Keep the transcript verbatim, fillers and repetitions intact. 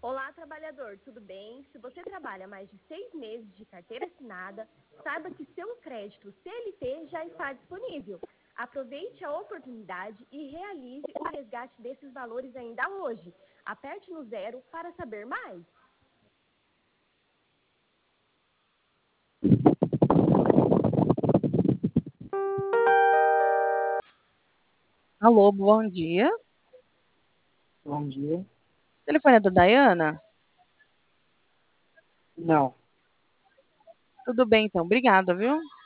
Olá, trabalhador, tudo bem? Se você trabalha mais de seis meses de carteira assinada, saiba que seu crédito C L T já está disponível. Aproveite a oportunidade e realize o resgate desses valores ainda hoje. Aperte no zero para saber mais. Alô, bom dia. Bom dia. Telefone é da Dayana? Não. Tudo bem, então. Obrigada, viu?